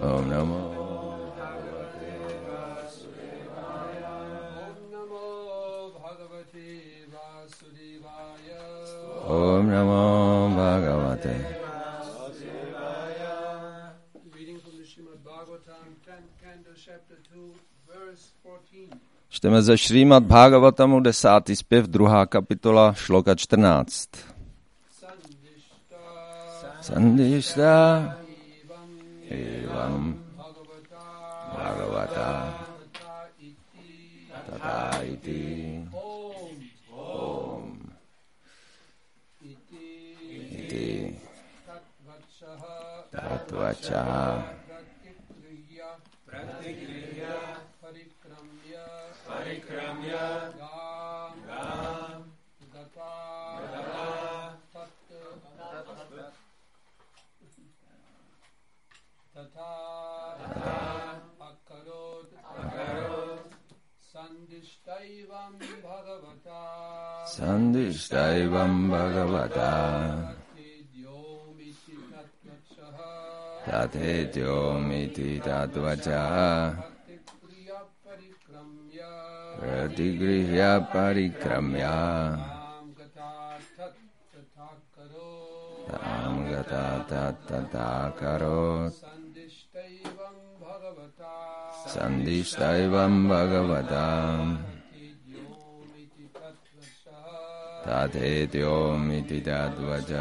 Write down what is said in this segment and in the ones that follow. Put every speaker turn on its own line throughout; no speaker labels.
Om Namo Bhagavate Vasudevaya. Om Namo Bhagavate Vasudevaya.
Reading from the Srimad Bhagavatam, 10th Canto, Chapter 2, verse 14.
Čteme ze Šrímad Bhagavatamu 10. zpěv, 2. kapitola, šloka 14. Sandishta evam Bhagavata tata iti om iti tatvacha parikramya gam gata tata akarod sandishtaivam bhagavata tatetyomiti tatvacha pratigrihya parikramya tam gata tattakarot sandishtaivam bhagavata tatetyomiti tatvacha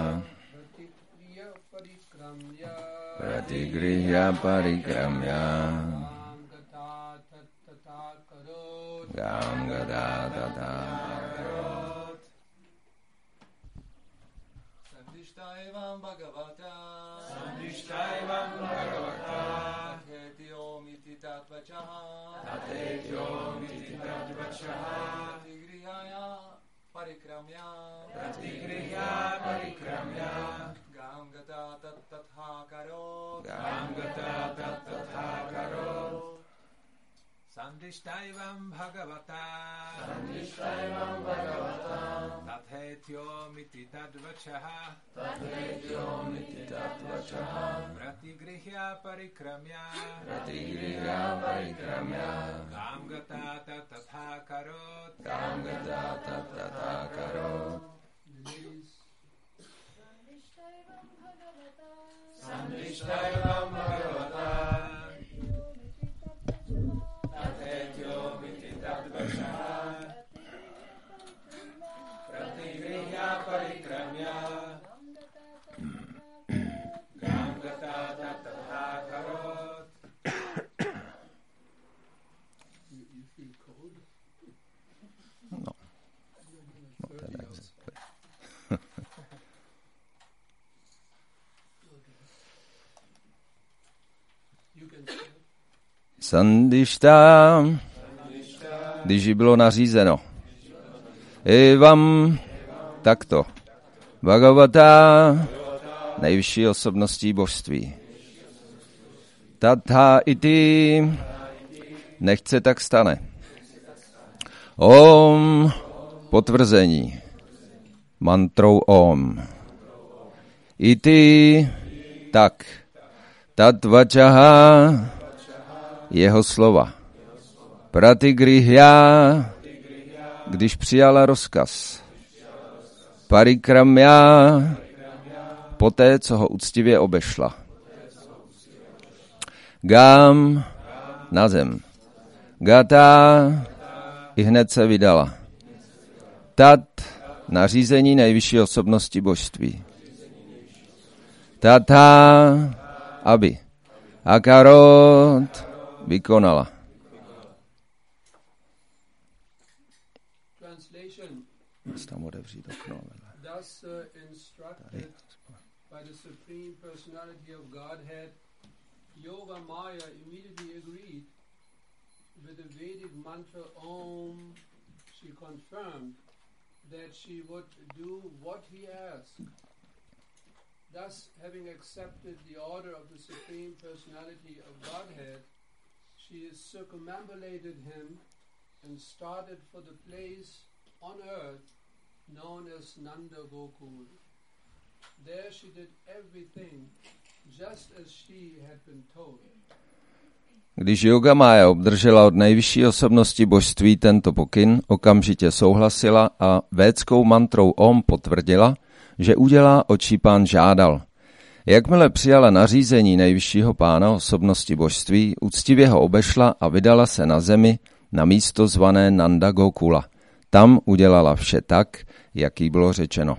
pratigrihya parikramya gam gata tattakarot
sandishtaivam bhagavata tatetyomiti tatvacha pratigrihya parikramya gam gata tattakarot sandishtaivam bhagavata tatetyomiti tatvacha pratigrihya parikramya gam gata tattakarot sandishtaivam bhagavata tatetyomiti tatvacha pratigrihya parikramya gam gata tattakarot.
You feel cold?
No.
You can start.
Sandishta, když jí bylo nařízeno. Evam, takto. Bhagavata, nejvyšší osobností božství. Tatha iti, nechce tak stane. Om, potvrzení. Mantrou Om. Iti, tak. Tatvačaha, jeho slova. Pratigrihya, když přijala rozkaz. Parikramya, poté, co ho úctivě obešla. Gam, na zem. Gata, i hned se vydala. Tat, nařízení nejvyšší osobnosti božství. Tata, aby. Akarot, vykonala.
Translation.
Tam otevřít okno.
Thus instructed by the Supreme Personality of Godhead, Yoga Maya immediately agreed with the Vedic mantra Om. She confirmed that she would do what he asked. Thus, having accepted the order of the Supreme Personality of Godhead, she circumambulated him and started for the place on earth known as Nanda Gokul. There she did everything just as she had been told.
Když Yogamája obdržela od nejvyšší osobnosti božství tento pokyn, okamžitě souhlasila a védskou mantrou Om potvrdila, že udělá, o čí pán žádal. Jakmile přijala nařízení nejvyššího pána osobnosti božství, úctivě ho obešla a vydala se na zemi na místo zvané Nanda Gokula. Tam udělala vše tak, jak jí bylo řečeno.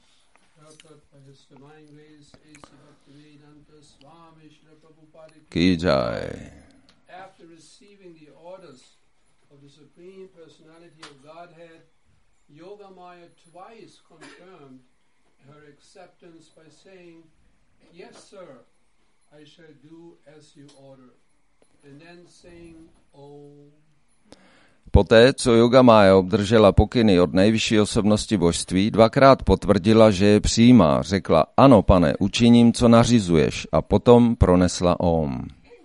Ki jai.
After receiving the orders of the Supreme Personality of Godhead, Yogamaya twice confirmed her acceptance by saying, "Yes, sir, I shall do as you order," and then saying, "Om."
Poté, co Yogamája obdržela pokyny od nejvyšší osobnosti božství, dvakrát potvrdila, že je přijímá. Řekla, ano, pane, učiním, co nařizuješ, a potom pronesla Om.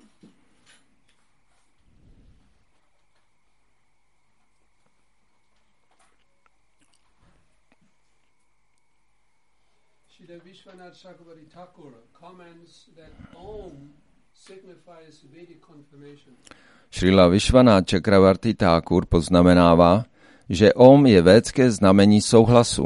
Srila Vishwanath Chakravarti Thakur comments that Om signifies Vedic confirmation.
Srila Vishwanath Chakravarti Thakur poznamenává, že Om je védské znamení souhlasu.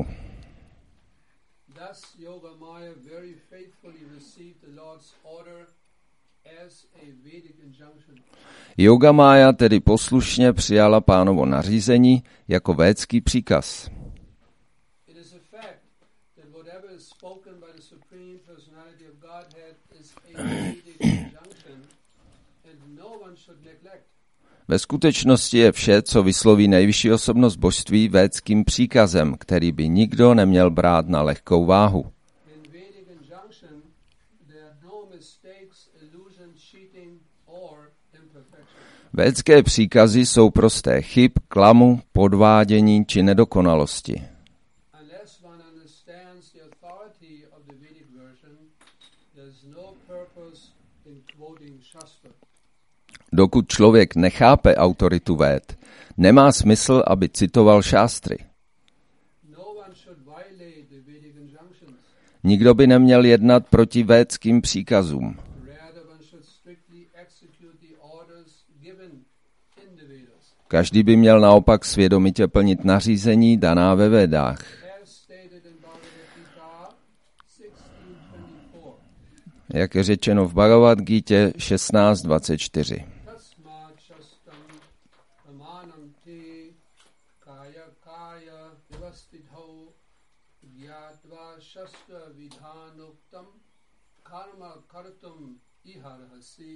Thus Yogamaya very faithfully received the Lord's order as a Vedic injunction.
Yogamája tedy poslušně přijala pánovo nařízení jako védský příkaz.
It is a fact that whatever is spoken by the Supreme Personality of Godhead is a Vedic injunction, and no one should neglect.
Ve skutečnosti je vše, co vysloví nejvyšší osobnost božství, védským příkazem, který by nikdo neměl brát na lehkou váhu.
In Vedic injunction, there are no mistakes, illusion, cheating, or imperfection.
Védské příkazy jsou prosté chyb, klamu, podvádění či nedokonalosti.
Unless one understands the authority of the Vedic version, there is no purpose in quoting Shastra.
Dokud člověk nechápe autoritu véd, nemá smysl, aby citoval šástry.
No one should violate the Vedic injunctions.
Nikdo by neměl jednat proti védským příkazům.
Rather, one should strictly execute the orders given in the Vedas.
Každý by měl naopak svědomitě plnit nařízení daná ve Védách.
As stated in Bhagavad Gita 16:24.
Jak je řečeno v Bhagavad Gítě 16.24.
Tasmat shastam pramanam te kaya kaya vyvastitho gyatva shastra vidhanuktam karma kartum iharhasi.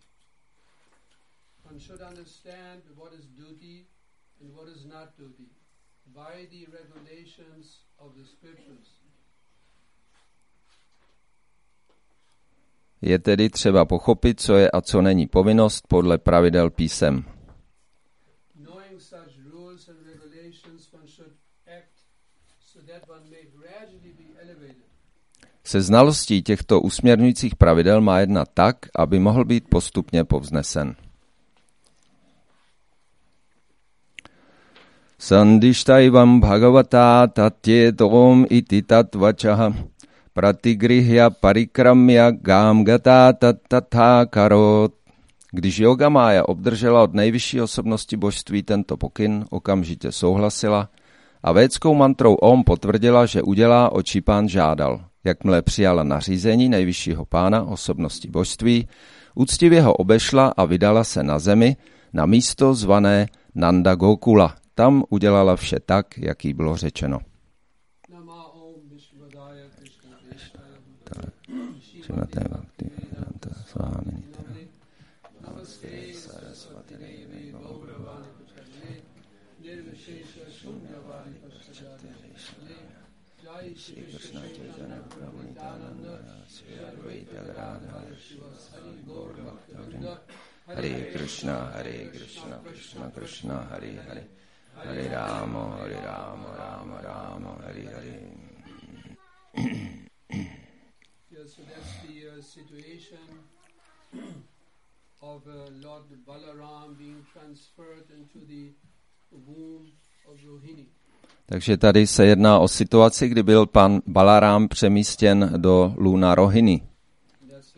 One should understand what is duty and what is not duty by the regulations of the scriptures.
Je tedy třeba pochopit, co je a co není povinnost podle pravidel písem.
Knowing such rules and regulations, one should act so that one may gradually be elevated.
Se znalostí těchto usměrňujících pravidel má jednat tak, aby mohl být postupně povznesen. Sandishtaivam bhagavata tatyedom iti tatvachaha pratigrihya parikramya gam gata tattatha karot. Když Yogamája obdržela od nejvyšší osobnosti božství tento pokyn, okamžitě souhlasila a védskou mantrou Om potvrdila, že udělá, o čí pán žádal. Jakmile přijala nařízení nejvyššího pána osobnosti božství, úctivě ho obešla a vydala se na zemi na místo zvané Nanda Gokula. Tam udělala vše tak, jak jí bylo řečeno.
Nama Om Vishwadaya Krishna
Srimate Bhaktivedanta Swamini
Namaste Saraswati Devi Gauravani Pachale Nirvishesha Shunyavani Pachale Jai Shri Krishna Chaitanya Prabhu Nityananda Shri Advaita Gadadhara Shivasari Gaur Bhaktivinoda
Hare Krishna, Krishna Krishna, Hare Hare, Hare Rama, Rama Rama, Hare Hare.
Yes, so that's the situation of Lord Balaram being transferred into the womb of Rohini.
Takže tady se jedná o situaci, kdy byl pan Balarám přemístěn do lůna Rohini.
That's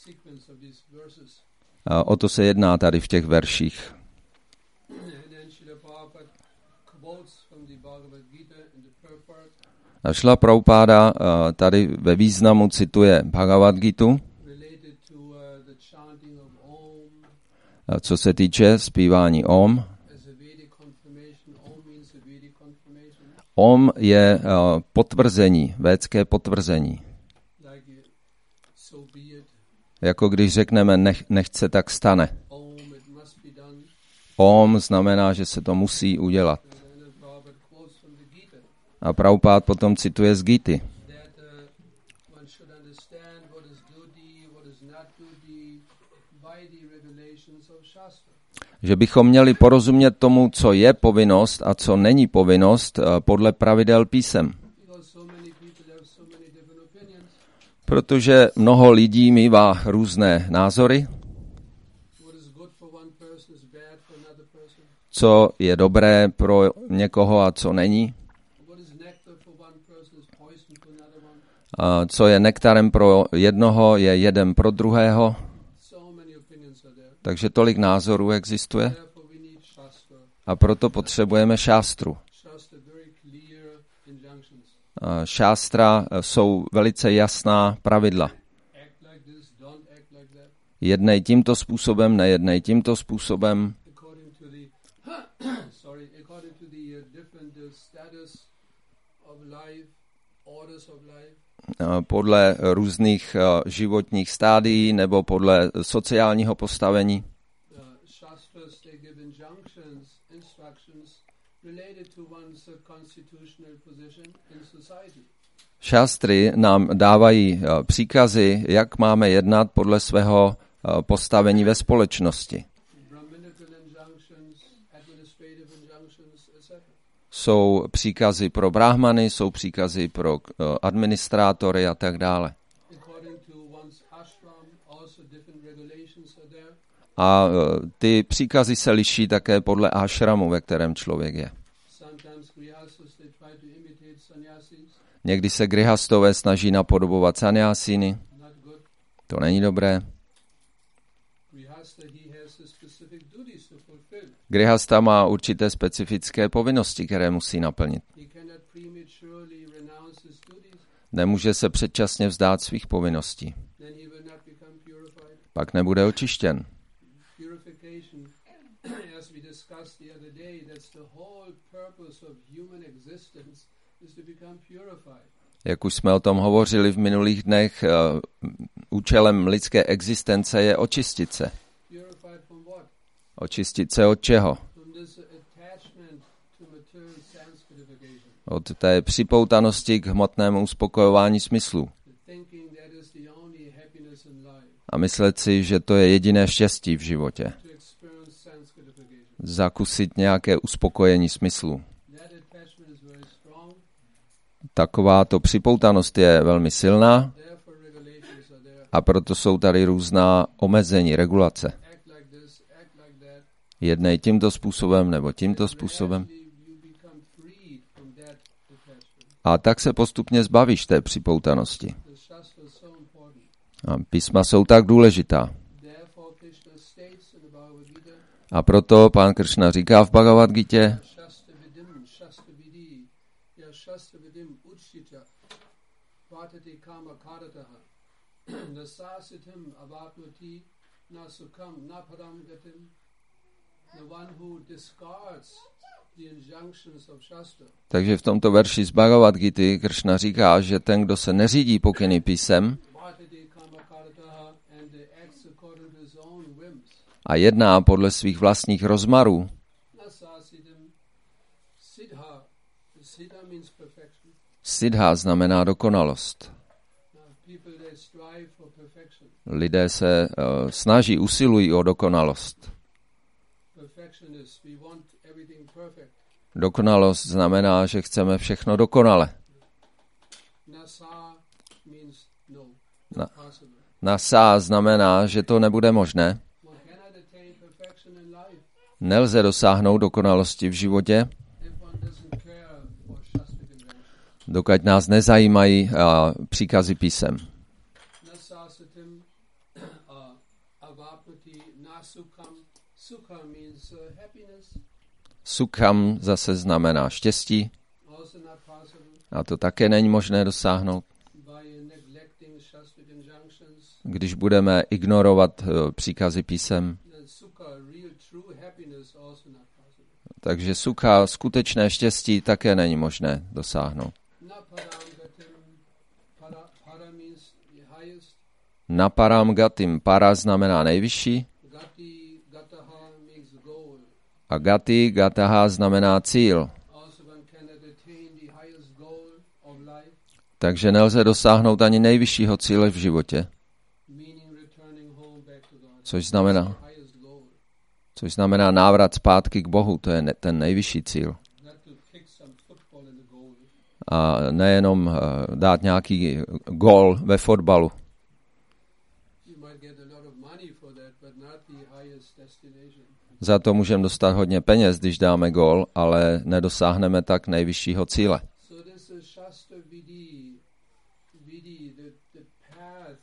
sequence of these verses.
A o to se jedná tady v těch verších.
And then Srila Prabhupada quotes from the Bhagavad Gita in the purport
A Šrila Prabhupáda tady ve významu cituje Bhagavad Gitu,
related to the chanting of Om
co se týče zpívání Om.
as a Vedic confirmation. Om means a Vedic confirmation.
Om je potvrzení, védské potvrzení.
Like so be it.
Jako když řekneme nechť se tak stane.
Om, it must be done.
Om znamená, že se to musí udělat.
And then Prabhupada quotes from the Gita
A Prabhupád potom cituje z Gity,
that one should understand what is duty, what is not duty by the revelations of Shastra.
že bychom měli porozumět tomu, co je povinnost a co není povinnost podle pravidel písem.
Because so many people have so many different opinions.
Protože mnoho lidí mívá různé názory,
What is good for one person is bad for another person.
co je dobré pro někoho a co není.
What is nectar for one person is poison for another one.
A co je nektarem pro jednoho, je jedem pro druhého.
So many opinions are there.
Takže tolik názorů existuje
Therefore we need Shastra.
a proto potřebujeme šástru.
Shastra very clear injunctions.
Šástra jsou velice jasná pravidla.
Act like this, don't act like that.
Jednej tímto způsobem, nejednej tímto způsobem.
According to the according to the different status of life, orders of life.
Podle různých životních stádií nebo podle sociálního postavení.
Shastras, they give injunctions, instructions related to one's constitutional position in society.
Šástry nám dávají příkazy, jak máme jednat podle svého postavení ve společnosti.
Brahminical injunctions, administrative injunctions, etc.
Jsou příkazy pro brahmany, jsou příkazy pro administrátory a tak dále.
According to one's ashram, also different regulations are there.
A ty příkazy se liší také podle ashramu, ve kterém člověk je.
Sometimes grihastas, they try to imitate sannyasis.
Někdy se grihastové snaží napodobovat sannyasíny.
Not good.
To není dobré.
Grihasta, he has the specific duties to fulfill.
Grihasta má určité specifické povinnosti, které musí naplnit.
He cannot prematurely renounce his duties.
Nemůže se předčasně vzdát svých povinností.
Then he will not become purified.
Pak nebude očištěn.
Purification, as we discussed the other day, that's the whole purpose of human existence, is to become purified.
Jak už jsme o tom hovořili v minulých dnech, účelem lidské existence je očistit se.
Purified from what?
Očistit se od čeho?
From this attachment to material sense gratification.
Od té připoutanosti k hmotnému uspokojování smyslů.
The thinking that is the only happiness in life,
A myslet si, že to je jediné štěstí v životě.
to experience sense gratification.
Zakusit nějaké uspokojení smyslů.
That attachment is very strong,
Takováto připoutanost je velmi silná
therefore regulations are there.
a proto jsou tady různá omezení, regulace.
Act like this, act like that.
Jednej tímto způsobem nebo tímto způsobem.
Gradually you become freed from that attachment.
A tak se postupně zbavíš té připoutanosti.
The Shastra is so important.
A písma jsou tak důležitá.
Therefore, Krishna states in the Bhagavad Gita,
A proto pán Kršna říká v Bhagavad Gitě,
Shastra vidim, Shastra vidi, ya Shastra vidim uchita, vatati kama karataha, nasasitim avatmati, na sukam, na param gatim. The one who discards the injunctions of Shastra,
takže v tomto verši z Bhagavad Gity Kršna říká, že ten, kdo se neřídí pokyny písem
vatati kama karataha, and acts according to his own whims,
a jedná podle svých vlastních rozmarů,
nasasitim siddha. Siddha means perfection.
siddha znamená dokonalost.
People, they strive for perfection.
Lidé se snaží, usilují o dokonalost.
Perfection is we want everything perfect.
Dokonalost znamená, že chceme všechno dokonale.
Nasa means no,
Na-
possible.
Nasa znamená, že to nebude možné.
One cannot attain perfection in life
Nelze dosáhnout dokonalosti v životě,
if one doesn't care for Shastric invention.
dokud nás nezajímají příkazy písem.
Nasasitim avapnoti na sukham. Sukha means happiness.
Sukham zase znamená štěstí.
Also not possible
A to také není možné dosáhnout,
by neglecting shastric injunctions.
když budeme ignorovat příkazy písem.
And sukha, real true happiness, also not possible.
Takže sukha, skutečné štěstí, také není možné dosáhnout.
Na param gatim. Para means the highest.
Na param gatim, para znamená nejvyšší
Gati, gataha means goal.
a gati, gataha znamená cíl.
Also one cannot attain the highest goal of life,
Takže nelze dosáhnout ani nejvyššího cíle v životě,
meaning returning home back to God.
což znamená,
The highest goal.
návrat zpátky k Bohu, to je ten nejvyšší cíl.
Not to kick some football in the goal.
A nejenom dát nějaký gól ve fotbalu.
You might get a lot of money for that, but not the highest destination.
Za to můžeme dostat hodně peněz, když dáme gól, ale nedosáhneme tak nejvyššího cíle.
So this is Shastra Vidi, the path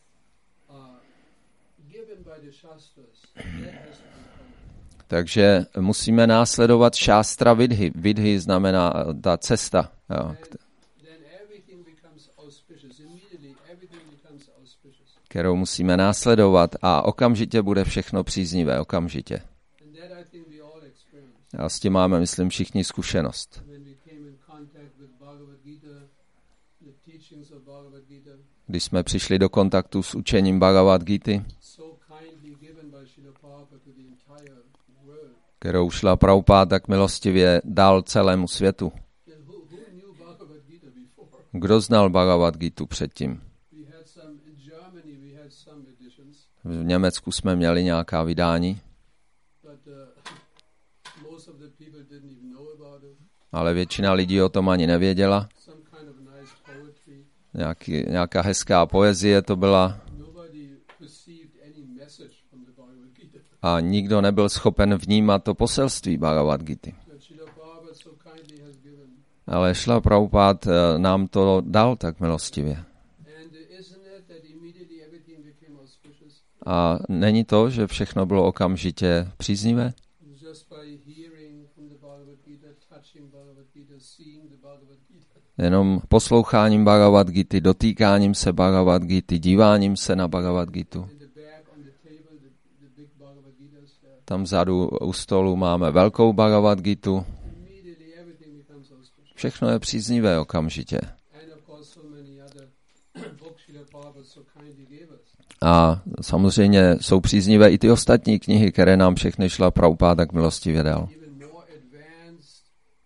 given by the Shastras. That has to be followed.
Takže musíme následovat šástra vidhy. Vidhy znamená ta cesta, jo,
Then everything becomes auspicious. Immediately everything becomes auspicious.
kterou musíme následovat a okamžitě bude všechno příznivé, okamžitě.
And that I think we all experience.
A s tím máme, myslím, všichni zkušenost.
When we came in contact with Bhagavad Gita, the teachings of Bhagavad Gita,
Když jsme přišli do kontaktu s učením Bhagavad Gity,
so kindly given by Srila Prabhupada to the entire world.
kterou šla Prabhupáda tak milostivě dal celému světu.
And who knew Bhagavad Gita before?
Kdo znal Bhagavad Gitu předtím?
We had some in Germany. We had some editions,
V Německu jsme měli nějaká vydání,
but most of the people didn't even know about it.
ale většina lidí o tom ani nevěděla.
Some kind of nice poetry.
Nějaká hezká poezie to byla
Nobody perceived any message from the Bhagavad Gita.
a nikdo nebyl schopen vnímat to poselství Bhagavad Gity.
But Srila Prabhupada so kindly has given.
Ale Šla Prabhupáda nám to dal tak milostivě.
And isn't it that immediately everything became auspicious?
A není to, že všechno bylo okamžitě příznivé?
Just by hearing from the Bhagavad Gita, touching Bhagavad Gita, seeing the Bhagavad Gita.
Jenom posloucháním Bhagavad Gity, dotýkáním se Bhagavad Gity, díváním se na Bhagavad Gitu.
In the back on the table, the big Bhagavad Gitas there.
Tam vzadu u stolu máme velkou Bhagavad Gitu.
Immediately everything becomes auspicious.
Všechno je příznivé okamžitě.
And of course so many other books Srila Prabhupada so kindly gave us.
A samozřejmě jsou příznivé i ty ostatní knihy, které nám všechny Šla Prabhupáda tak milostivě dal.
Even more advanced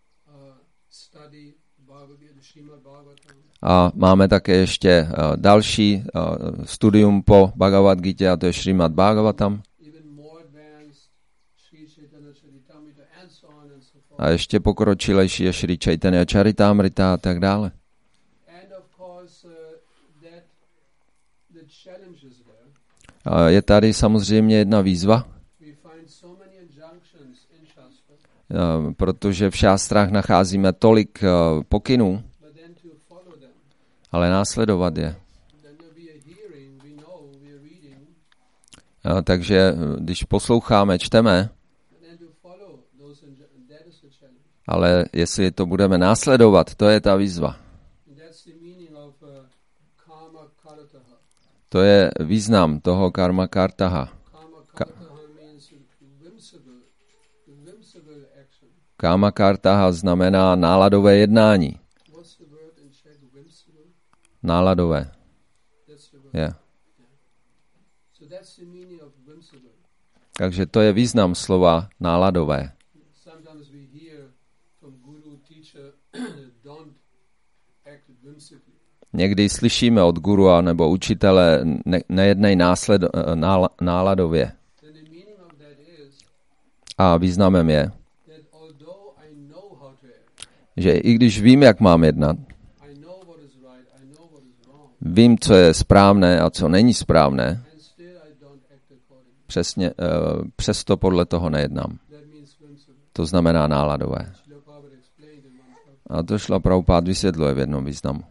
study Bhagavad Gita, Srimad Bhagavatam.
A máme také ještě další studium po Bhagavad Gitě, a to je Srimad Bhagavatam.
Even more advanced Sri Chaitanya Charitamrita and so on and so forth.
A ještě pokročilejší je Sri Chaitanya Charitamrita a tak dále.
And of course that the challenges there.
A je tady samozřejmě jedna výzva,
We find so many injunctions in Shastra,
protože v šástrách nacházíme tolik pokynů,
but then to follow them.
ale následovat je.
Then there be a hearing, we know, we are reading,
Takže když posloucháme, čteme,
but then to follow those that is the challenge.
ale jestli to budeme následovat, to je ta výzva.
And that's the meaning of karma karataha.
To je význam toho karma kartaha.
Karma karataha means whimsical action.
Karma kartaha znamená náladové jednání.
What's the word in Czech? Whimsical?
Náladové.
That's the word.
Je.
So that's the meaning of whimsical.
Takže to je význam slova náladové.
Sometimes we hear from guru, teacher, don't act whimsically.
Někdy slyšíme od guru a nebo učitele, nejednej náladově.
Then the meaning of that is
A významem je,
that although I know how to act,
že i když vím, jak mám jednat,
I know what is right, I know what is wrong,
vím, co je správné a co není správné,
and still I don't act accordingly.
přesto podle toho nejednám.
That means whimsical.
To znamená náladové.
Srila Prabhupada explained in one talk.
A to Šla Prabhupáda vysvětluje v jednom významu.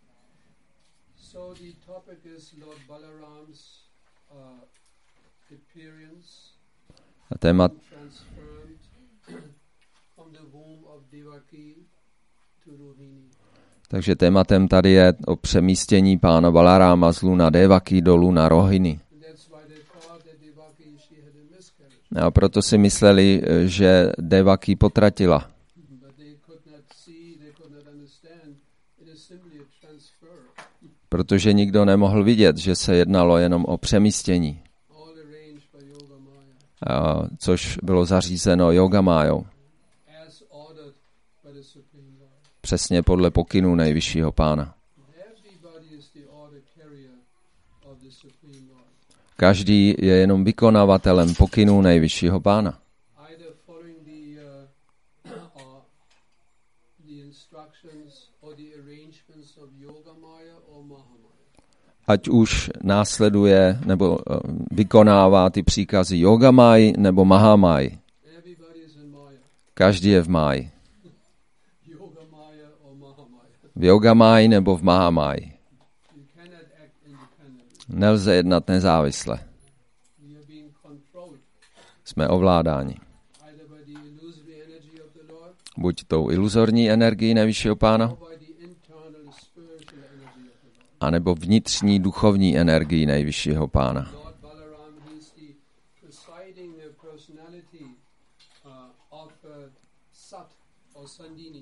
So the topic is Lord Balaram's appearance
A téma,
transformed from the womb of Devaki to Rohini.
takže tématem tady je o přemístění pána Balaráma z luna Devaki do luna Rohini.
And that's why they thought that Devaki, she had a miscarriage.
A proto si mysleli, že Devaki potratila.
But they could not see, they could not understand. It is simply a transfer.
Protože nikdo nemohl vidět, že se jednalo jenom o přemístění,
All arranged by Yoga Maya,
což bylo zařízeno Yogamájou,
as ordered by the Supreme Lord.
přesně podle pokynů nejvyššího pána.
Everybody is the order carrier of the Supreme Lord.
Každý je jenom vykonavatelem pokynů nejvyššího pána.
Either following the instructions or the arrangements of Yoga Maya or Mahamaya.
Ať už následuje nebo vykonává ty příkazy Yogamáji nebo Mahamáji.
Everybody is in Maya.
Každý je v máji.
Yoga Maya or Mahamaya.
V Yogamáji nebo v Mahamáji.
You cannot act independently.
Nelze jednat nezávisle.
We are being controlled
Jsme ovládáni.
either by the illusory energy of the Lord
Buď tou iluzorní energií nejvyššího pána,
or by the internal spiritual energy of the Lord.
anebo vnitřní duchovní energií nejvyššího pána.
Lord Balaram, he is the presiding personality of Sat or Sandini.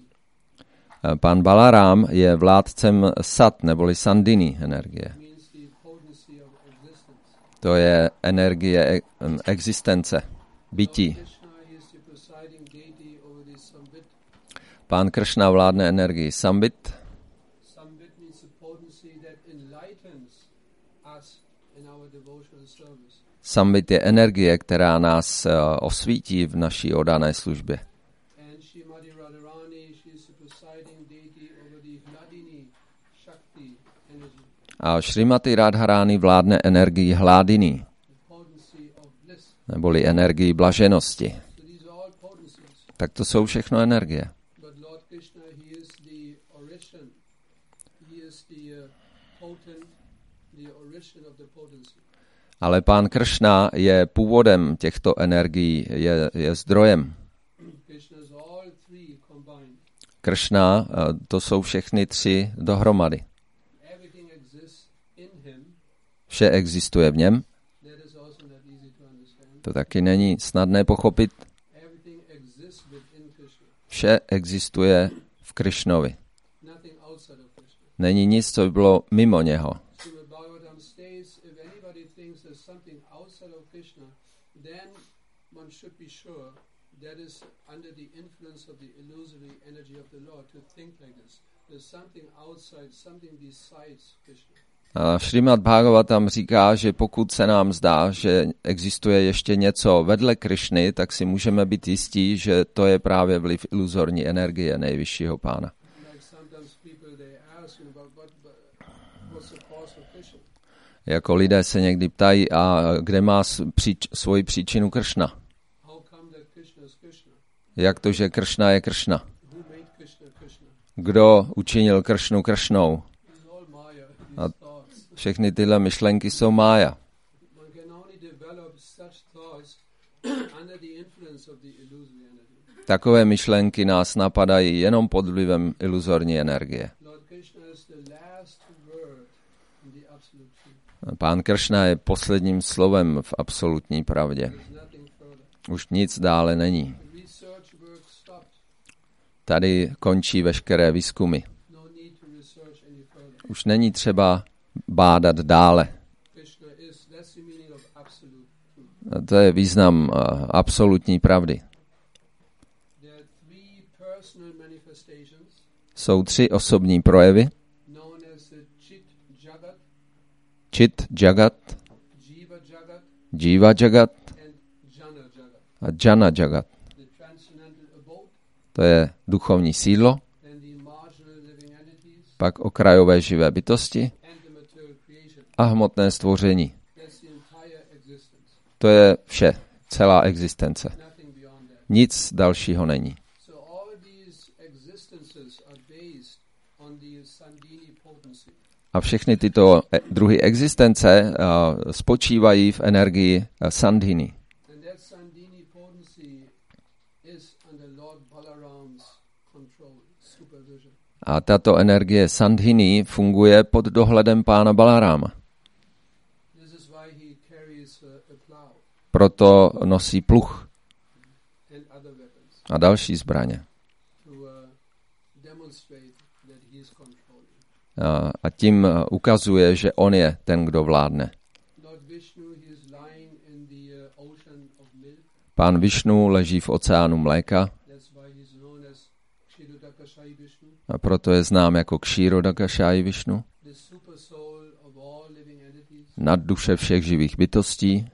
Pán Balarám je vládcem Sat neboli Sandini energie.
Means the potency of existence.
To je energie existence, bytí.
Lord Krishna, he is the presiding deity over the Sambit.
Pán Kršna vládne energii Sambit.
Sambit means the potency that enlightens us in our devotional service.
Sambit je energie, která nás osvítí v naší oddané službě.
And Srimati Radharani, she is the presiding deity over the Hladini Shakti energy,
A Šrimati Radharani vládne energii Hládiny,
the potency of bliss.
neboli energii blaženosti.
So these are all potencies.
Tak to jsou všechno energie.
But Lord Krishna, he is the origin. He is the potent, the origin of the potency.
Ale pán Kršna je původem těchto energií, je zdrojem.
Krishna is all three combined.
Kršna, to jsou všechny tři dohromady.
Everything exists in him.
Vše existuje v něm.
That is also not easy to understand.
To taky není snadné pochopit.
Everything exists within Krishna.
Vše existuje v Krišnovi.
Nothing outside of Krishna.
Není nic, co by bylo mimo něho.
Srimad Bhagavatam states, if anybody thinks there's something outside of Krishna, then one should be sure that is under the influence of the illusory energy of the Lord to think like this. There's something outside, something besides Krishna.
A Šrimad Bhagavatam říká, že pokud se nám zdá, že existuje ještě něco vedle Krišny, tak si můžeme být jistí, že to je právě vliv iluzorní energie nejvyššího pána.
Like sometimes people they ask, what's the cause of Krishna?
Jako lidé se někdy ptají, a kde má svoji příčinu Kršna?
How come that Krishna is Krishna?
Jak to, že Kršna je Kršna?
Who made Krishna Krishna?
Kdo učinil Kršnu Kršnou?
It's all Maya,
A
these thoughts.
všechny tyhle myšlenky jsou mája.
One can only develop such thoughts under the influence of the illusory energy.
Takové myšlenky nás napadají jenom pod vlivem iluzorní energie.
Lord Krishna is the last word in the absolute truth.
Pán Kršna je posledním slovem v absolutní pravdě.
There's nothing further.
Už nic dále není.
The research work stopped.
Tady končí veškeré výzkumy.
No need to research any further.
Už není třeba bádat dále.
Krishna is, that's the meaning of absolute truth.
To je význam absolutní pravdy.
There are three personal manifestations
Jsou tři osobní projevy.
known as the Chit Jagat,
Chit Jagat,
Jiva Jagat,
Jiva Jagat
and Jana Jagat.
a Jana Jagat.
The transcendental abode,
To je duchovní sídlo,
then the marginal living entities,
pak okrajové živé bytosti
and the material creation.
a hmotné stvoření.
That's the entire existence.
To je vše, celá existence.
Nothing beyond that.
Nic dalšího není.
So all these existences are based on the Sandini potency.
A všechny tyto druhy existence spočívají v energii Sandhini.
And that Sandhini potency is under Lord Balaram's control, supervision.
A tato energie Sandhini funguje pod dohledem pána Balarama.
This is why he carries a plow
Proto nosí pluh
and other weapons
a další zbraně.
to demonstrate that he is controlling.
A tím ukazuje, že on je ten, kdo vládne.
Lord Vishnu, he is lying in the ocean of milk.
Pán Višnu leží v oceánu mléka,
That's why he's known as Kshirodakashayi Vishnu,
a proto je znám jako Kshirodakashayi Višnu,
the super soul of all living entities.
nadduše všech živých bytostí.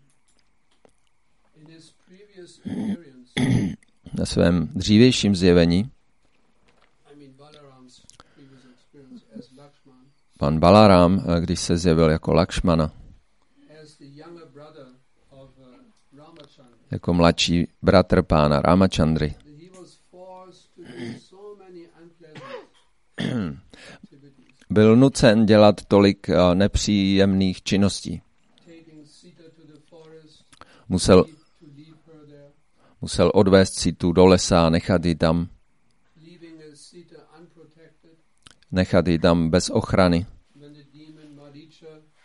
In his previous experience,
Na svém dřívějším zjevení
Balaram's previous experience as Lakshman,
pan Balaram, když se zjevil jako Lakšmana,
as the younger brother of Ramachandra,
jako mladší bratr pána Ramachandry,
he was forced to do so many unpleasant activities,
byl nucen dělat tolik nepříjemných činností.
taking Sita to the forest,
Musel
to leave her there,
odvést Situ do lesa, nechat ji tam
Sita unprotected,
bez ochrany.
when the demon Maricha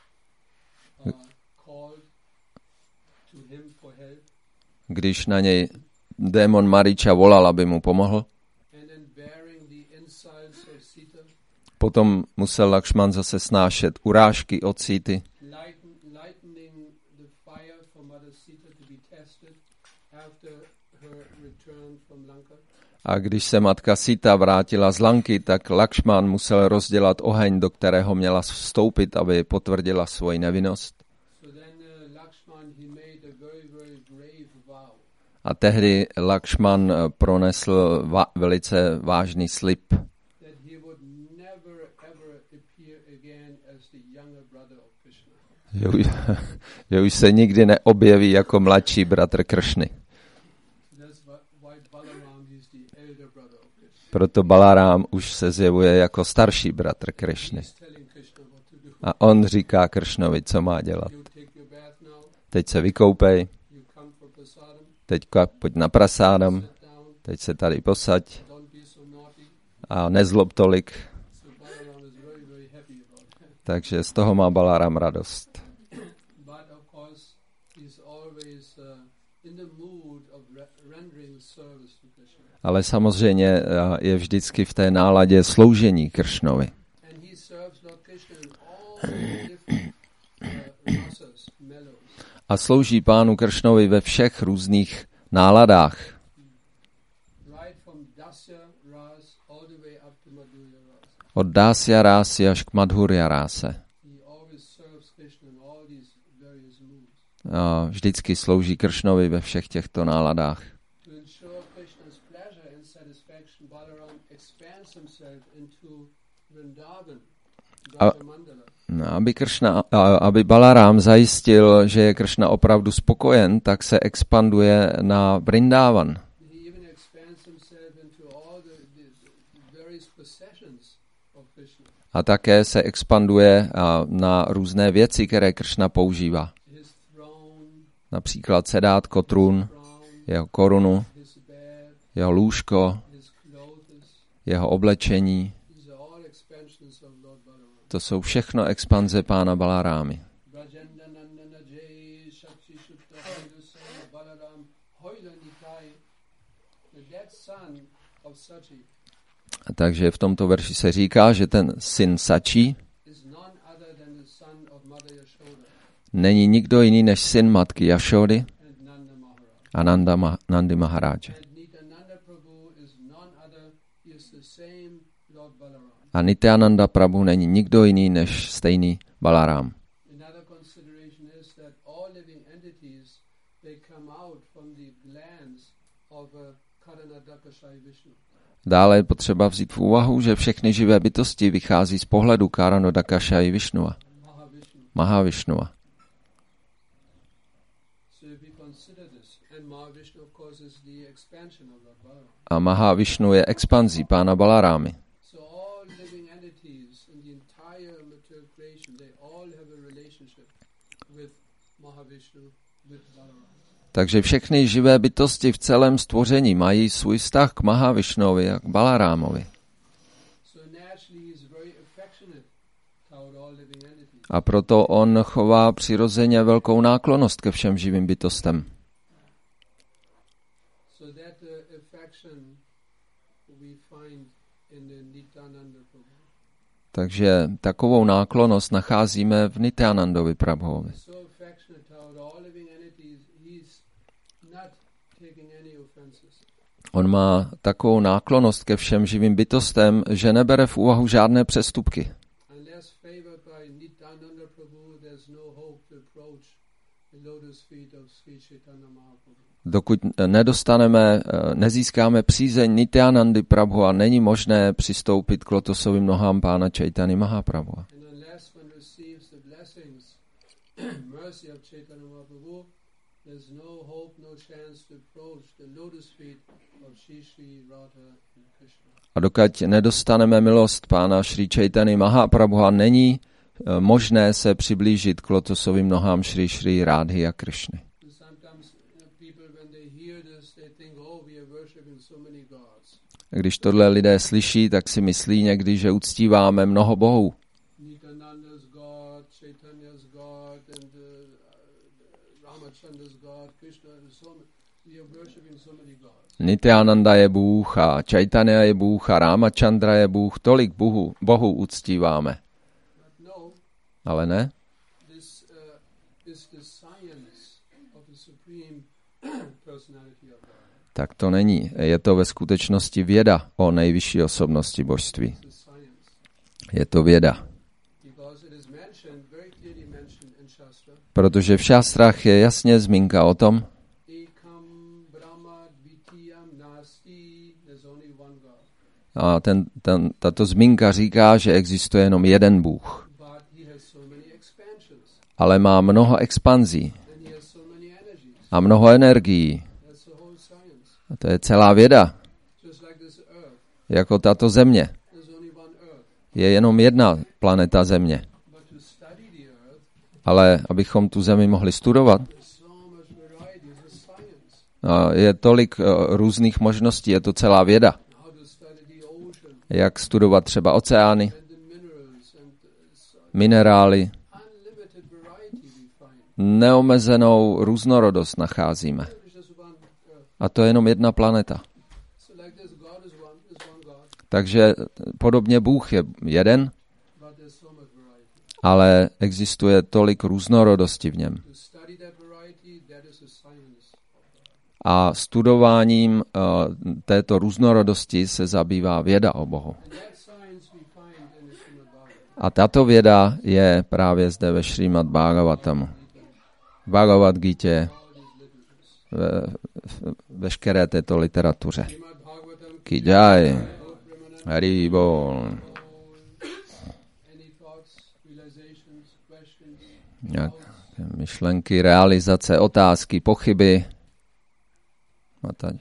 called to him for help,
Když na něj démon Maricha volal, aby mu pomohl,
and then bearing the insults of Sita,
potom musel Lakšman zase snášet urážky od Sity,
lightening the fire for Mother Sita to be tested after her return from Lanka.
a když se matka Sita vrátila z Lanky, tak Lakšman musel rozdělat oheň, do kterého měla vstoupit, aby potvrdila svoji nevinnost.
So then Lakshman, he made a very, very grave vow
A tehdy Lakšman pronesl velice vážný slib,
that he would never ever appear again as the younger brother of Krishna.
že už se nikdy neobjeví jako mladší bratr Kršny.
That's why Balaram is the elder brother of Krishna.
Proto Balarám už se zjevuje jako starší bratr Kršny.
He's telling Krishna what to do.
A on říká Kršnovi, co má dělat.
You take your bath now,
Teď se vykoupej,
you come for prasadam,
teďka pojď na prasádam,
sit down,
teď se tady posaď
don't be so naughty.
a nezlob tolik.
So Balaram is very, very happy about that.
Takže z toho má Balarám radost.
But of course, he's always in the mood of rendering service to Krishna.
Ale samozřejmě je vždycky v té náladě sloužení Kršnovi.
And he serves Lord Krishna in all the different rasas, mellows.
A slouží pánu Kršnovi ve všech různých náladách.
Right from Dasya Ras all the way up to Madhurya Ras.
Od Dásya rásy až k Madhurya ráse.
He always serves Krishna in all these various moods.
A vždycky slouží Kršnovi ve všech těchto náladách.
To ensure Krishna's pleasure and satisfaction, Balaram expands himself into Vrindavan, Brajamandala.
No, aby Balarám zajistil, že je Kršna opravdu spokojen, tak se expanduje na Vrindavan.
He even expands himself into all the various possessions of Krishna.
A také se expanduje na různé věci, které Kršna používá.
His throne,
Například sedátko, trůn, jeho korunu,
his bed,
jeho lůžko,
his clothes.
jeho oblečení.
These are all expansions of Lord Balaram.
To jsou všechno expanze pána Balarámy.
Brajendanandana Jai Shakti Shukta Hindusa Balaram Hoila Nitai. That son of Sachi
Takže v tomto verši se říká, že ten syn Sači
is none other than the son of Mother Yashoda
není nikdo jiný než syn matky Jašody
and Nanda Maharaj.
a Nandy Maharáže.
And Nityananda Prabhu is none other, he is the same Lord Balaram.
A Nityananda Prabhu není nikdo jiný než stejný Balarám.
Another consideration is that all living entities, they come out from the glands of Karanadakashayi Vishnu.
Dále je potřeba vzít v úvahu, že všechny živé bytosti vychází z pohledu Karanodakashayi Višnua,
Mahavishnu.
Mahavišnua.
So if we consider this, and Mahavishnu of course is the expansion of Lord Balaram.
A Mahavišnu je expanzí pána Balarámy.
So all all living entities in the entire material creation, they all have a relationship with Mahavishnu, with Balaram.
Takže všechny živé bytosti v celém stvoření mají svůj vztah k Mahavišnovi a k Balarámovi. A proto on chová přirozeně velkou náklonnost ke všem živým bytostem. Takže takovou náklonnost nacházíme v Nityanandovi Prabhuovi. On má takovou náklonnost ke všem živým bytostem, že nebere v úvahu žádné přestupky. Dokud nezískáme přízeň Nityanandy Prabhu, není možné přistoupit k lotosovým nohám pána Chaitanya Mahaprabhu. A dokud nedostaneme milost pána Šrí Chaitanya Mahaprabhu, není možné se přiblížit k lotosovým nohám Šrí Šrí Rádhy a Krišny. Když tohle lidé slyší, tak si myslí někdy, že uctíváme mnoho bohů. Nityananda je Bůh a Chaitanya je Bůh a Ramachandra je Bůh. Tolik bohů uctíváme. Ale ne? Tak to není. Je to ve skutečnosti věda o nejvyšší osobnosti božství. Je to věda. Protože v šástrách je jasně zmínka o tom, a tato zmínka říká, že existuje jenom jeden Bůh. Ale má mnoho expanzí a mnoho energií. A to je celá věda. Jako tato země. Je jenom jedna planeta Země. Ale abychom tu Zemi mohli studovat, je tolik různých možností, je to celá věda. Jak studovat třeba oceány, minerály, neomezenou různorodost nacházíme. A to je jenom jedna planeta. Takže podobně Bůh je jeden, ale existuje tolik různorodosti v něm. A studováním této různorodosti se zabývá věda o Bohu. A tato věda je právě zde ve Šrímad Bhagavatamu. Bhagavad Gita, veškeré této literatuře. Ki jai, Hari bol. Myšlenky, realizace, otázky, pochyby. Matať.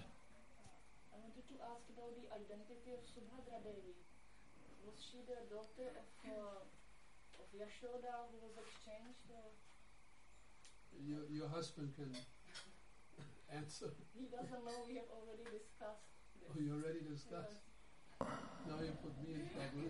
Your husband can answer.
He doesn't know, we have already discussed.
Oh, you already discussed? Now you put me in trouble.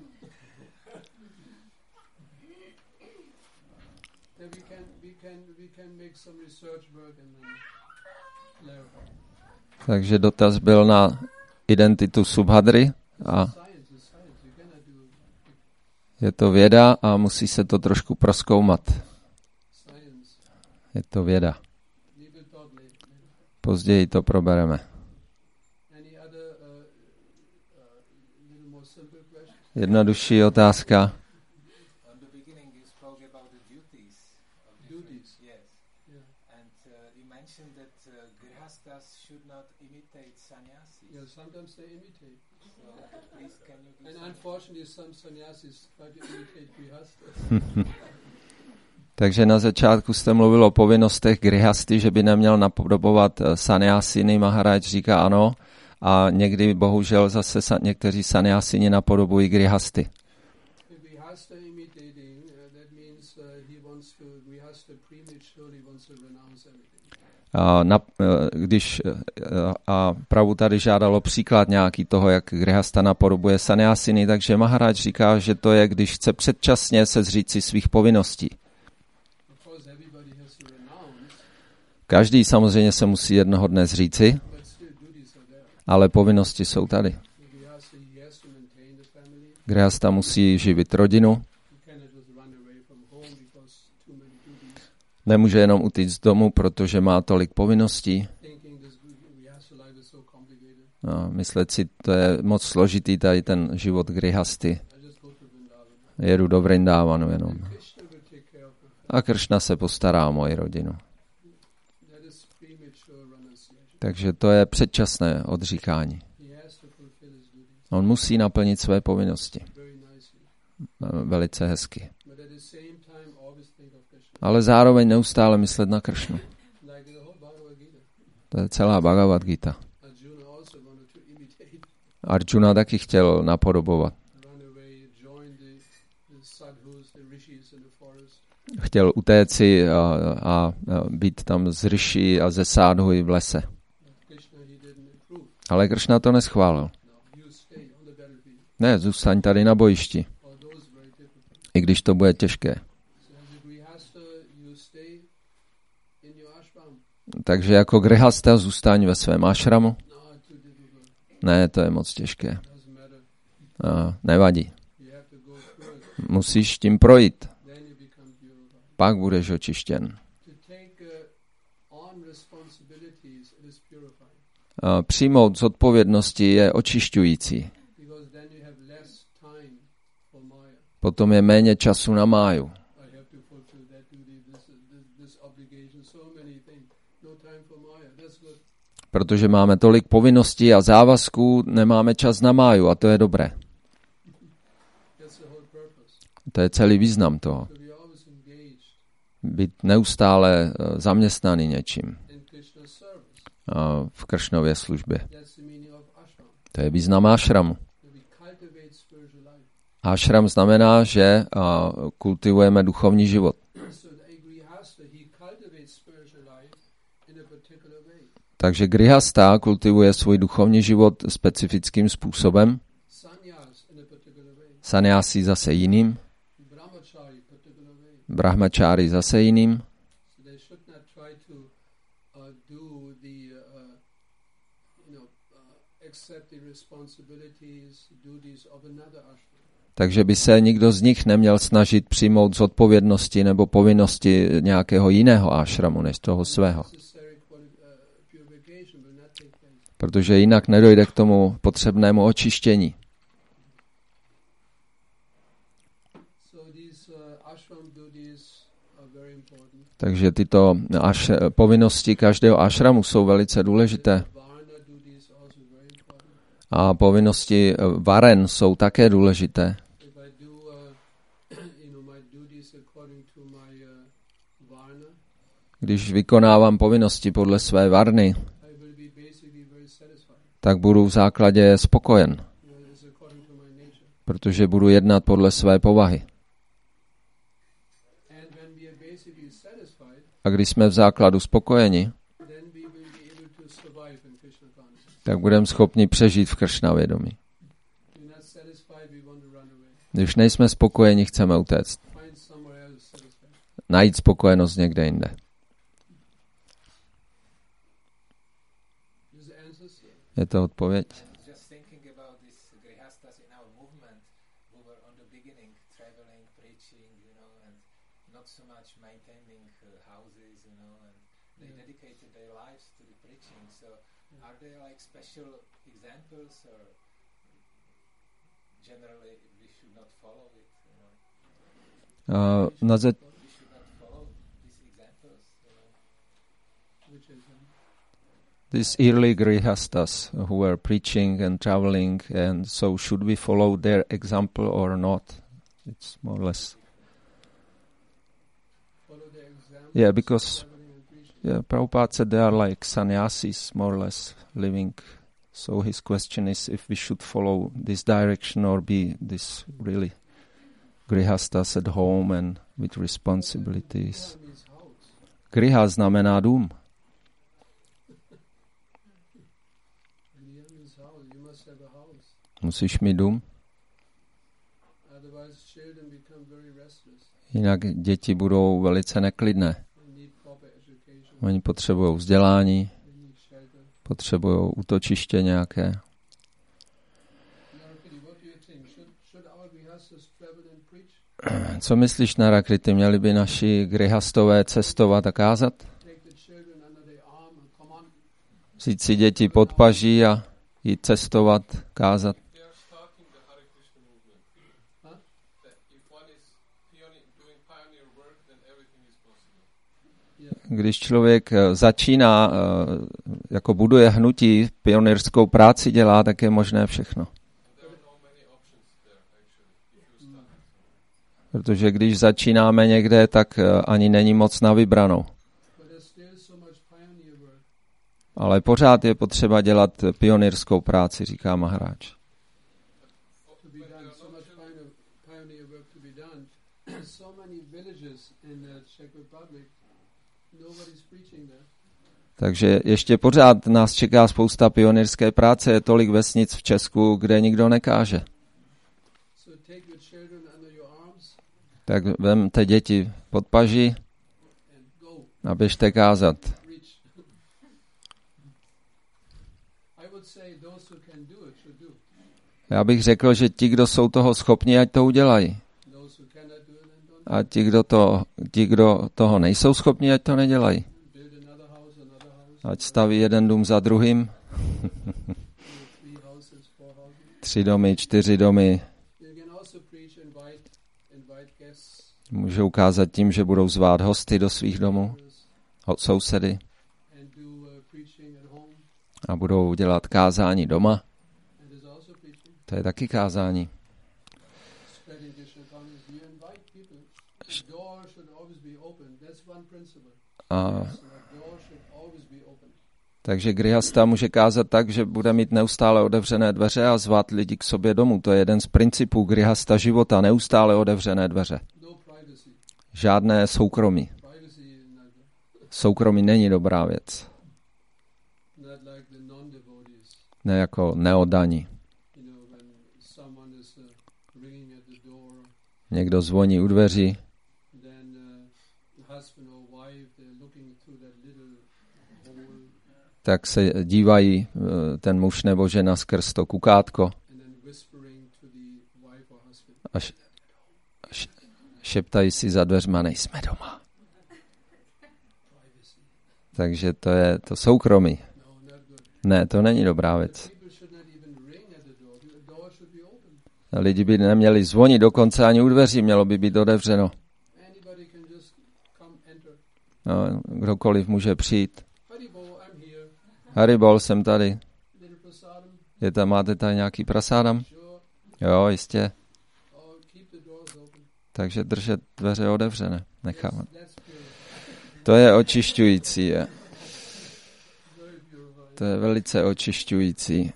Then we can make some research work and then clarify.
Takže dotaz byl na identitu Subhadry a je to věda a musí se to trošku prozkoumat. Je to věda. Později to probereme. Jednodušší otázka. Takže na začátku jste mluvil o povinnostech grihasty, že by neměl napodobovat sannyasiny. Maharaj říká ano, A někdy bohužel zase někteří sanyásini napodobují grihasty.
Grihasta imitating, that means he wants to, grihasta prematurely wants to renounce everything.
A Prabhu tady žádalo příklad nějaký toho, jak grihasta napodobuje sanyásiny, takže Maharaj říká, že to je, když chce předčasně se zříci svých povinností. Každý samozřejmě se musí jednoho dne zříci, ale povinnosti jsou tady. Grihasta musí živit rodinu, nemůže jenom utíct z domu, protože má tolik povinností. No, myslet si, to je moc složitý tady ten život grihasty. Jedu do Vrindávanu jenom. A Kršna se postará o moji rodinu. Takže to je předčasné odříkání. On musí naplnit své povinnosti. Velice hezky. Ale zároveň neustále myslet na Kršnu. To je celá Bhagavad Gita. Arjuna taky chtěl napodobovat. Chtěl utéci a být tam z riší a ze sádhuj v lese. Ale Kršna to neschválil. Ne, zůstaň tady na bojišti. I když to bude těžké. Takže jako grihasta zůstaň ve svém ashramu. Ne, to je moc těžké. Nevadí. Musíš tím projít. Pak budeš očištěn. Přijmout zodpovědnosti je očišťující. Potom je méně času na máju. Protože máme tolik povinností a závazků, nemáme čas na máju a to je dobré. To je celý význam toho. Být neustále zaměstnaný něčím v Kršnově službě. To je význam ashramu. Ashram znamená, že kultivujeme duchovní život. Takže grihasta kultivuje svůj duchovní život specifickým způsobem. Sannyasi zase jiným. Brahmachari zase jiným. Takže by se nikdo z nich neměl snažit přijmout zodpovědnosti nebo povinnosti nějakého jiného ashramu než toho svého. Protože jinak nedojde k tomu potřebnému očištění. Takže tyto povinnosti každého ashramu jsou velice důležité. A povinnosti varen jsou také důležité. Když vykonávám povinnosti podle své varny, tak budu v základě spokojen, protože budu jednat podle své povahy. A když jsme v základu spokojeni, tak budeme schopni přežít v Kršna vědomí. Když nejsme spokojeni, chceme utéct. Najít spokojenost někde jinde. Je to odpověď? These early grihastas who were preaching and traveling, and so should we follow their example or not? It's more or less. Yeah, because Prabhupada said they are like sannyasis, more or less living So his question is if we should follow this direction or be this really grihastas at home and with responsibilities. Griha znamená dům. Musíš mít dům. Jinak děti budou velice neklidné. Oni potřebují vzdělání, potřebují útočiště nějaké. Co myslíš, Narakriti? Měli by naši grihastové cestovat a kázat? Vzít si děti pod paží a jít cestovat, kázat? Když člověk začíná, jako buduje hnutí, pionýrskou práci dělá, tak je možné všechno. Protože když začínáme někde, tak ani není moc na vybranou. Ale pořád je potřeba dělat pionýrskou práci, říká Maharaj. Takže ještě pořád nás čeká spousta pionýrské práce, je tolik vesnic v Česku, kde nikdo nekáže. Tak vemte děti pod paži a běžte kázat. Já bych řekl, že ti, kdo jsou toho schopni, ať to udělají. A ti, kdo toho nejsou schopni, ať to nedělají. Ať staví jeden dům za druhým. 3 domy, 4 domy. Můžou kázat tím, že budou zvát hosty do svých domů, sousedy. A budou dělat kázání doma. To je taky kázání. Takže grihasta může kázat tak, že bude mít neustále otevřené dveře a zvát lidi k sobě domů. To je jeden z principů grihasta života, neustále otevřené dveře. Žádné soukromí. Soukromí není dobrá věc. Ne jako neoddaní. Někdo zvoní u dveří. Tak se dívají ten muž nebo žena skrz to kukátko a šeptají si za dveřma, nejsme doma. Takže to je to soukromí. Ne, to není dobrá věc. Lidi by neměli zvonit dokonce ani u dveří, mělo by být otevřeno. No, kdokoliv může přijít. Haribol, jsem tady. Máte tady nějaký prasádam? Jo, jistě. Takže držet dveře otevřené. Necháme. To je očišťující. Je. To je velice očišťující.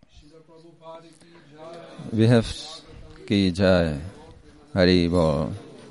We have ki jai. Haribol.